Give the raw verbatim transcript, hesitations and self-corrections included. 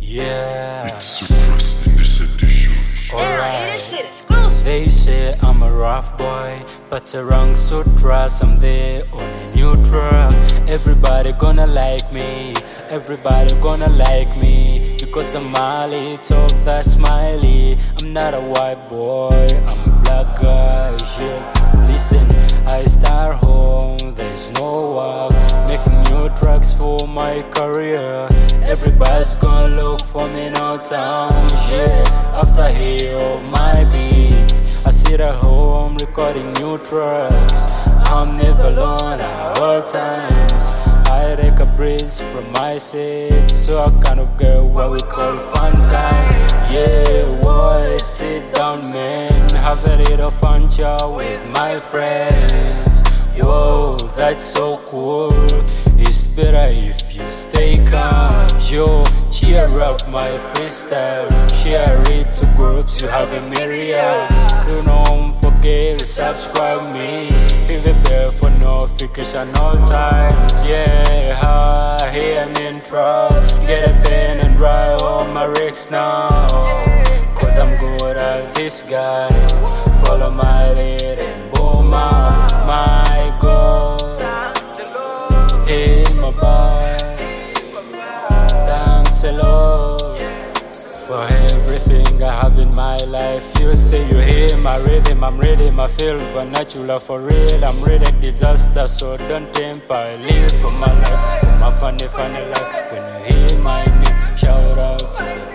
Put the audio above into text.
Yeah. It's suppressed in this edition. Yeah, this shit exclusive. They say I'm a rough boy, but a wrong sutras. I'm there on a new track. Everybody gonna like me, everybody gonna like me, because I'm Mali, talk that smiley. I'm not a white boy, I'm a black guy. Yeah. Listen, I start home, there's no work, making new tracks for my career. Everybody's gonna look for me in our town. Yeah. After I hear of my beats, I sit at home recording new tracks. I'm never alone at all times. I take a breeze from my seat, so I kind of get what we call fun time. Yeah, boy, sit down, man, have a little fun chat with my friends. Whoa, that's so cool. It's better if you stay calm. Yo, cheer up my freestyle, share it to groups you have a myriad. Don't forget to subscribe me, hit the bell for notification all times. Yeah, hi, hear an intro, get a pen and write all my lyrics now, cause I'm good at this, guys. Follow my lead and boom out my goal. Hey my boy, thanks a lot for everything I have in my life. You say you hear my rhythm, I'm ready, my feel vernacular for real. I'm ready disaster, so don't temper. I live for my life, for my funny funny life. When you hear my name, shout out to the